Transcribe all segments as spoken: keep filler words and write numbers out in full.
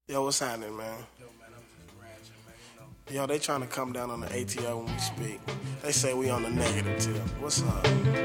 Yo, what's happening, man? Yo, man, I'm just ranching, man, you know. Yo, they trying to come down on the A T L when we speak. They say we on the negative tip. What's up?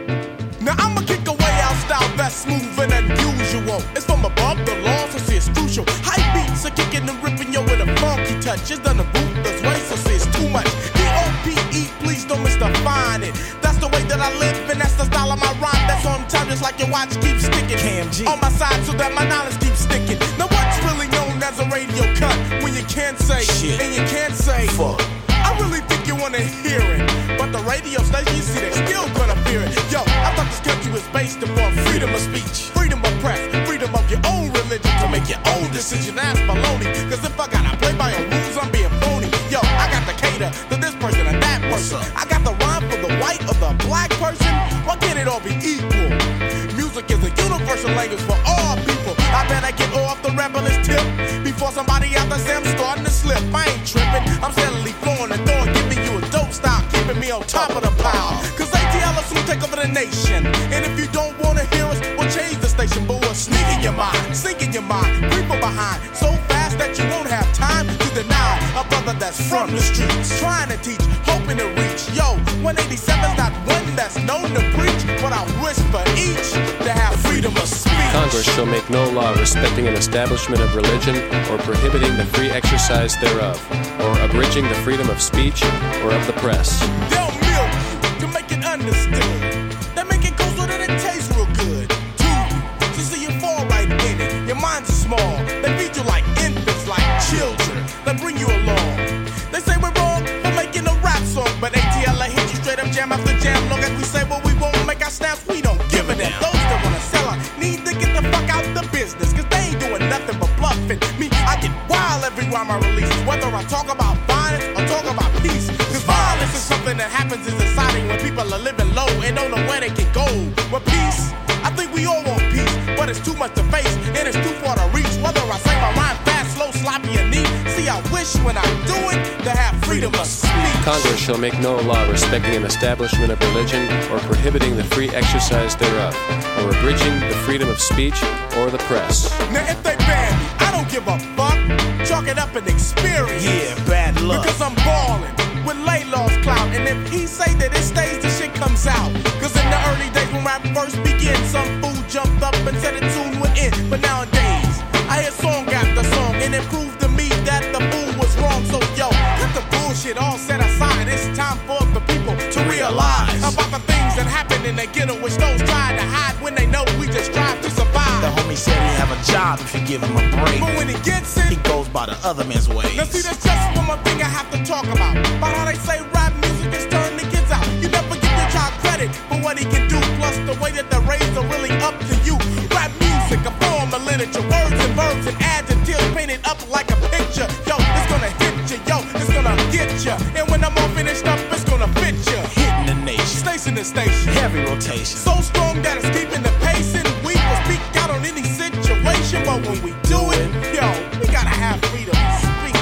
Now I'ma kick away our style that's smoother than usual. It's from above the law, so see it's crucial. High beats are kicking and ripping yo with a funky touch. It's done the ruthless way, so see it's too much. D O P E, please don't misdefine it. That's the way that I live, and that's the style of my rhyme. That's on time, just like your watch keeps sticking. K M G on my side, so that my knowledge keeps sticking. Now what's really known as a radio cut when you can't say shit and you can't say fuck? I really think you wanna hear it, but the radio station, you see, they still gonna fear it. Yo, I thought this country was based upon freedom of speech, freedom of press, freedom of your own religion to make your own decision. That's baloney, cause if I gotta play by your rules, I'm being phony. Yo, I got to cater to this person and that person. I got the rhyme for the white or the black person. Why can't it all be equal? Music is a universal language for all people. I better get off the rebellious tip before somebody out there say I'm starting to slip. I ain't tripping, I'm steadily flowing and throwing, giving you a dope style, keeping me on top of the pile. Cause A T L will soon take over the nation. And if you don't wanna hear us, we'll change the station. But we'll sneak in your mind, sink in your mind, creep from behind, so fast that you won't have time to deny a brother that's from the streets, trying to teach, hoping to reach. Yo, one eighty-seven's not one that's known to preach, but I wish for each to have freedom of speech. Congress shall make no law respecting an establishment of religion or prohibiting the free exercise thereof, or abridging the freedom of speech or of the press. They'll milk you to make it understood. They make it go so that it tastes real good. Two, to see you fall right in it. Your minds are small. They feed you like infants, like children. They bring you along. They say we're wrong for making a rap song, but A T L I hit you straight up jam after jam. Long as we say what we won't make our snaps, we don't give a damn. Those that wanna sell out need to get the fuck out the business, cause they ain't doing nothing but bluffing. Me, I get wild every rhyme I release, whether I talk about violence or talk about peace. Cause violence is something that happens in society when people are living low and don't know where they can go. With peace, I think we all want peace, but it's too much to face and it's too far to reach. Whether I say my rhyme fast, slow, sloppy, or neat, see, I wish when I do it to have freedom of speech. Congress shall make no law respecting an establishment of religion or prohibiting the free exercise thereof, or abridging the freedom of speech or the press. Now if they ban me, I don't give a fuck. Chalk it up an experience. Yeah, bad luck. Because I'm ballin' with Laylaw's clout, and if he say that it stays, the shit comes out. Cause in the early days when rap first began, some fool jumped up and said a tune would end. But nowadays, I hear song after song, and it proved to me that the fool was wrong. So yo, cut the bullshit all set aside. It's time for the people to realize about the things that happen in the ghetto, which those try to hide when they know we just strive to survive. The homie said he have a job if you give him a break, but when he gets it, he goes by the other man's ways. now see, that's just one more thing I have to talk about. About how they say rap music is turning the kids out. You never give your child credit for what he can do, plus the way that the raised are really up to you. Rap music, a form of literature, words and verbs and adjectives painted up like a picture. Yo, it's gonna hit you, yo, it's gonna get you. And when I'm all finished up, it's gonna fit you. Hitting the nation, Station to station, heavy rotation. so strong that it's keeping the pace, and we will speak out on any situation. But when we do it, yo, we gotta have freedom of speech.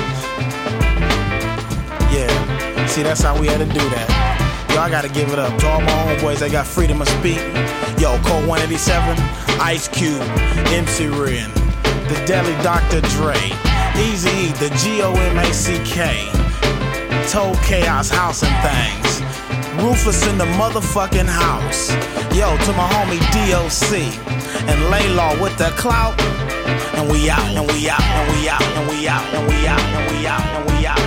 Yeah, see, that's how we had to do that. Yo, I gotta give it up to all my homeboys that got freedom of speech. Yo, Code one eighty-seven, Ice Cube, M C Ren, The Deli Doctor Dre, Eazy-E, the G O M A C K, Told Chaos House and Things, Rufus in the motherfucking house. Yo, to my homie D O C, and Laylaw with the clout. And we out, and we out, and we out, and we out, and we out, and we out, and we out.